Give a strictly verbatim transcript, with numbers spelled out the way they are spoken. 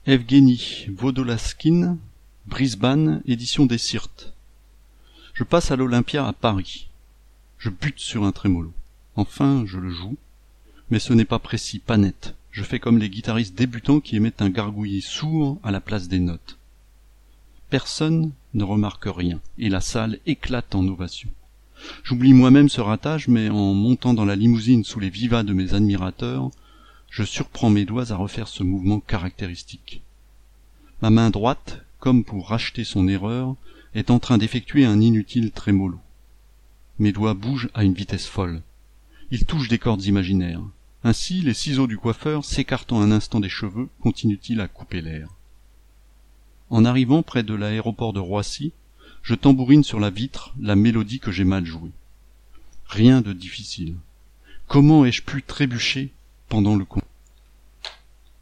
Evgeny Vodolaskin, Brisbane, édition des Sirtes. Je passe à l'Olympia à Paris. Je bute sur un trémolo. Enfin, je le joue. Mais ce n'est pas précis, pas net. Je fais comme les guitaristes débutants qui émettent un gargouillis sourd à la place des notes. Personne ne remarque rien, et la salle éclate en ovations. J'oublie moi-même ce ratage, mais en montant dans la limousine sous les vivas de mes admirateurs, je surprends mes doigts à refaire ce mouvement caractéristique. Ma main droite, comme pour racheter son erreur, est en train d'effectuer un inutile trémolo. Mes doigts bougent à une vitesse folle. Ils touchent des cordes imaginaires. Ainsi, les ciseaux du coiffeur, s'écartant un instant des cheveux, continuent-ils à couper l'air. En arrivant près de l'aéroport de Roissy, je tambourine sur la vitre la mélodie que j'ai mal jouée. Rien de difficile. Comment ai-je pu trébucher pendant le concert ?